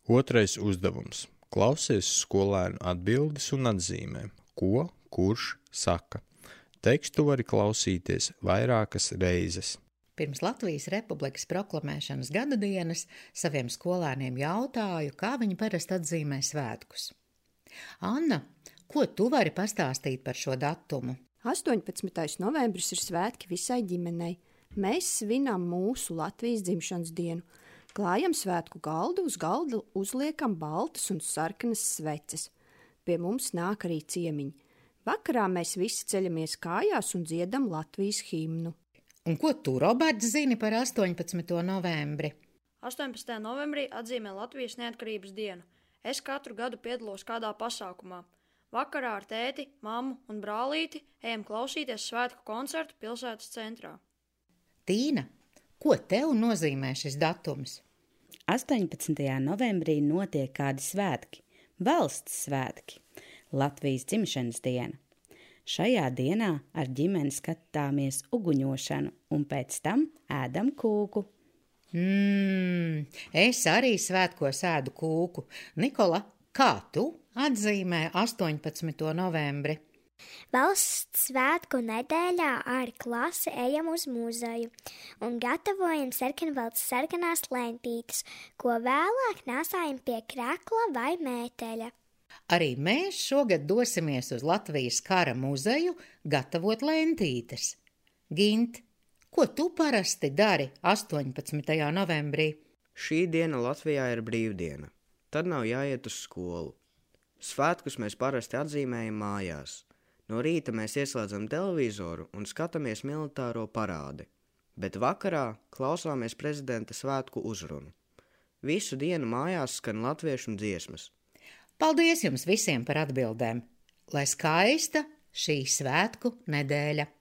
Otrais uzdevums. Klausies skolēnu atbildes un atzīmē, ko, kurš saka. Tekstu vari klausīties vairākas reizes. Pirms Latvijas Republikas proklamēšanas gada dienas saviem skolēniem jautāju, kā viņi parasti atzīmē svētkus. Anna, ko tu vari pastāstīt par šo datumu? 18. novembris ir svētki visai ģimenei. Mēs svinām mūsu Latvijas dzimšanas dienu. Klājam svētku galdu, uz galda uzliekam baltas un sarkanas sveces. Pie mums nāk arī ciemiņi. Vakarā mēs visi ceļamies kājās un dziedam Latvijas himnu. Un ko tu, Roberts, zini par 18. novembri? 18. novembrī atzīmē Latvijas neatkarības dienu. Es katru gadu piedalos kādā pasākumā. Vakarā ar tēti, mammu un brālīti ejam klausīties svētku koncertu pilsētas centrā. Tīna, ko tev nozīmē šis datums? 18. novembrī notiek kādi svētki, valsts svētki, Latvijas dzimšanas diena. Šajā dienā ar ģimeni skatāmies uguņošanu un pēc tam ēdam kūku. Es arī svētkos ēdu kūku. Nikola, kā tu atzīmē 18. novembri? Valsts svētku nedēļā ar klasi ejam uz muzeju un gatavojam sarkanvalsts sarkanās lentītes, ko vēlāk nāsājam pie krekla vai mēteļa. Arī mēs šogad dosimies uz Latvijas kara muzeju gatavot lentītes. Gint, ko tu parasti dari 18. novembrī? Šī diena Latvijā ir brīvdiena. Tad nav jāiet uz skolu. Svētkus mēs parasti atzīmējam mājās. No rīta mēs ieslēdzam televizoru un skatāmies militāro parādi, bet vakarā klausāmies prezidenta svētku uzrunu. Visu dienu mājās skan latviešu dziesmas. Paldies jums visiem par atbildēm! Lai skaista šī svētku nedēļa!